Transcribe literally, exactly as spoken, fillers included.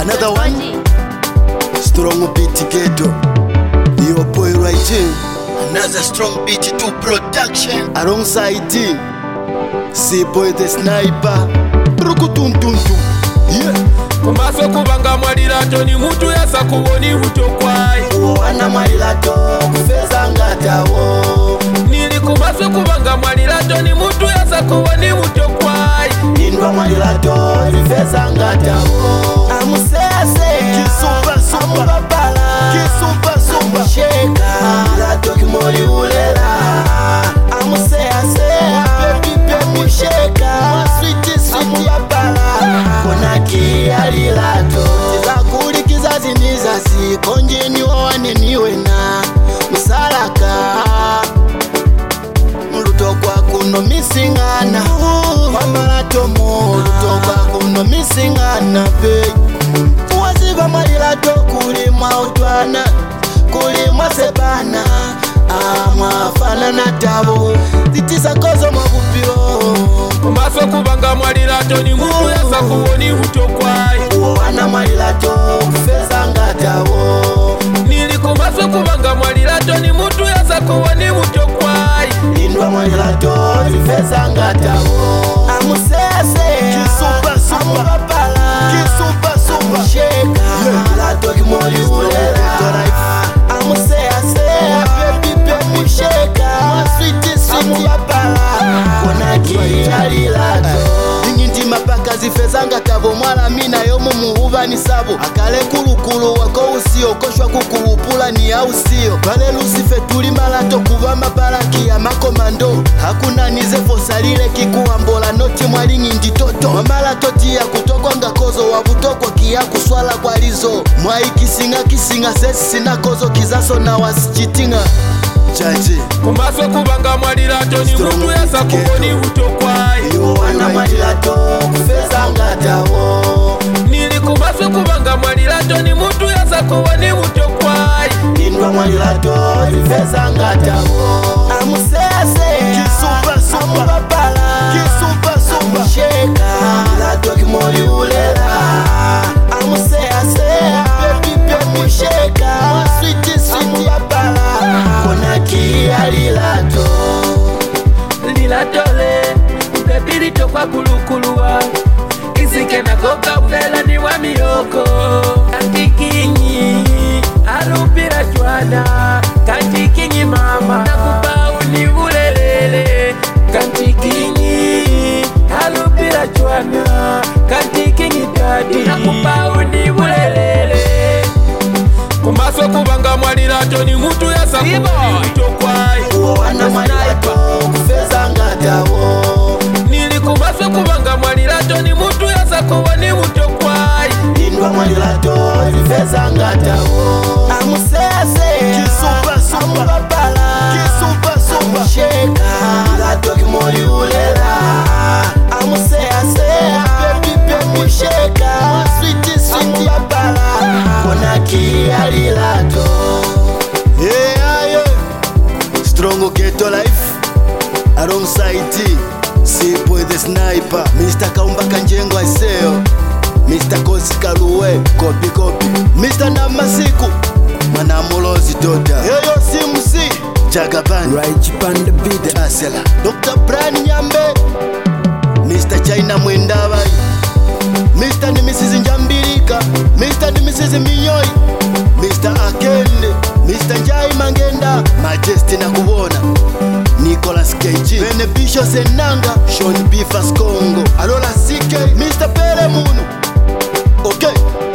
Another one, strong beat ghetto. Your boy writing. Another strong beat to production. Alongside D, C-boy the sniper. Rukutuntuntu. Yeah. Kumaso kubanga mwalilato ni mutu yasa kuwoni utokwai. Uwana mwalilato kufeza ngatawo. Nili kumaso kubanga mwalilato ni mutu yasa kuwoni utokwai. Nindwa mwalilato kufeza ngatawo. Amusese Kisupa supa Amubabala Kisupa supa Amusheka Mwalilato kimoli ulela. Amusese Baby baby Amusheka Mwaswiti switi Amubabala Konaki alilato Tiza kuli kizazi nizazi Konjeni wawane niwena Musalaka Muluto kwa kuno misingana Wamalato mo Muluto kwa kuno misingana Be Waziva mwalilato kulimwa utwana Kulimwa sebana Amwafana na tabo Titisa kozo mwabupiro Kumaso kubanga mwalilato ni mutu yasa kuwoni utokwai. Uwana mwalilato kufeza ngatawo. Nili kumaso kubanga mwalilato ni mutu yasa kuwoni utokwai. Nindwa mwalilato kufeza ngatawo. Amusese Kisupa supa Amubabala Kisupa supa Amusheka Mwalilato kimoli ulela. Amusese Baby baby Amusheka Mwaswiti switi Amubabala Konaki alilato. Nyinti mapaka zifezanga tabo mwala mina yomu muhuba ni sabo. Akale kulukulu wako usio koshwa kukulupula ni au sio. Bale lusife tuli malato kuwa mabaraki ya makomando. Hakuna nize fosalile kikuambola noti mwali nyindi toto. Mamala toti ya kutokwa ngakozo wabutokwa kia kuswala kwa lizo. Mwai kisinga kisinga sesi sina kozo kizaso na wasichitinga. Chaji Kumaso kubanga mwalilato ni mutu yasa kuwoni utokwai. Uwana mwalilato kufeza ngatawo. Nili kumaso kubanga mwalilato ni mutu yasa kuwoni utokwai. Nindwa mwalilato kufeza ngatawo. Amusese Kisupa supa Amubabala Kisupa supa Amusheka Mwalilato kimoli ulela. Amusese Baby baby Amusheka Mwaswiti switi Amubabala Konaki alilato. Lilatole Baby litokwa kulukuluwa. Isike na koka ufela ni wa miyoko. Kantikinyi Alupira chwana. Kantikinyi mama Nakupa uni ulelele. Kantikinyi Alupira chwana. Kantikinyi dadi Nakupa uni ulelele. Kumaso kubanga mwalilato ni mutu yasa kuwoni utokwai. Uwana mwalilato kufeza ngatawo. Nili kumaso kubanga mwalilato ni mutu yasa kuwoni utokwai. Nindwa mwalilato kufeza ngatawo. Amusese Kisupa supa Amubabala Kisupa supa Amusheka Mwalilato kimoli ulela. Amusese Baby baby Amusheka Mwaswiti switi Amubabala Konaki alilato. Yeah yeah Strong ghetto life Alongside D, C-boy the sniper. Mister Kaumba Kanjengo Iseo, Mister Kosi Kaluwe Kopi kopi, Mister Namasiku Manamulozi Dota. Yoyo Simusi Jagaban Right pan the beat Asela Doctor Brian Nyambe, Mister China Mwendabai, Mister ni Missus Njambirika, Mister ni Missus Minyoi, Mister Akende, Mister Njai Mangenda, Majesty na kubona Nicholas K G, Benebisho Senanga, Sean Bifas Congo, Alola C K, Mister Pere Munu. Okay.